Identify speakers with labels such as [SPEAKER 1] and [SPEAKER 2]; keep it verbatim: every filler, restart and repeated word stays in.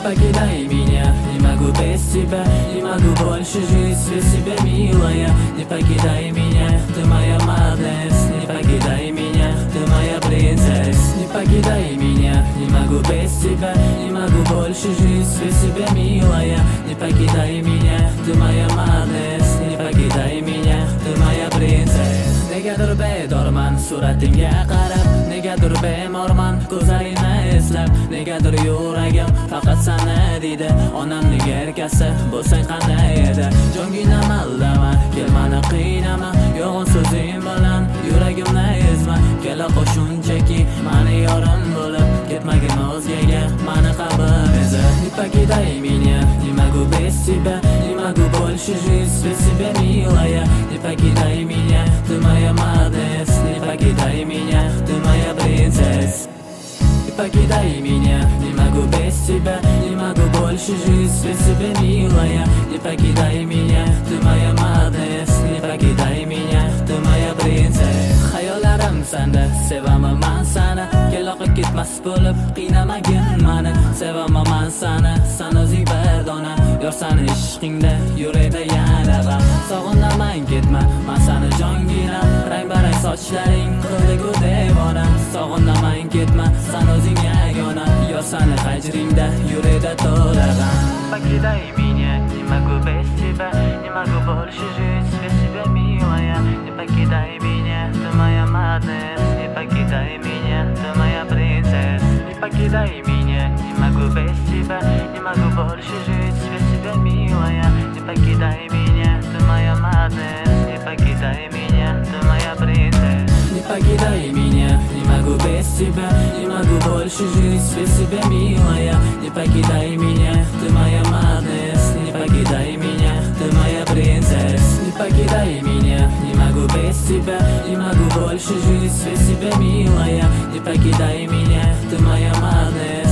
[SPEAKER 1] покидай меня, не могу без тебя, не могу больше жить без тебя, милая. Не покидай меня, ты моя молодость, не покидай меня, ты моя принцесса. Не покидай меня, не могу без тебя, не могу больше жить без тебя, милая. Не покидай меня, ты моя молодость, не покидай меня, ты моя принцесса. Negadir bedorman suratingga qarab, negadir bemorman ko'zlaringni eslab, negadir yuragim faqat sana deydi. Onamning erkasi bo'lsang qanday edi? Jongina mallama, kel meni qiynama, yo'g'on so'zing bilan yuragimni ezma. Kela qo'shunchaki meni yorim bo'lib, ketmagin o'zgaga meni qabul eza. Не покидай меня, не могу без тебя, не могу больше жить без тебя, милая. Не покидай меня, ты моя молодость, не покидай меня, ты моя принцесса. Не покидай меня, не могу без тебя, не могу больше жить без тебя, милая. Не покидай меня, ты моя молодость, не покидай меня, ты моя принцесса. Hayollarim senda, sevaman man sana, keloqib ketmas bo'lib qiynamagin meni. Sevaman man sana, san o'zing bir dona, yorsan ishqingda yurakda yana g'am. Sog'inaman ketma, man sani jongina, rang-barang sochlaring qildi-ku devona. Sog'inaman ketma, san o'zing yagona, yorsan hajringda yurakda to'la g'am. Покидай меня, не могу без тебя, не могу больше жить без тебя, милая. Не покидай меня, ты моя молодость, не покидай меня, ты моя принцесса. Не покидай меня, не могу без тебя, не могу больше жить без тебя, милая. Не покидай меня, ты моя молодость, не покидай меня, ты моя принцесса. Не покидай меня, не могу без тебя, не могу больше жить без тебя, милая. Не покидай меня, ты моя молодость, не покидай меня, ты моя принцесса. Не покидай меня, не могу без тебя, не могу больше жить без тебя, милая. Не покидай меня, ты моя молодость.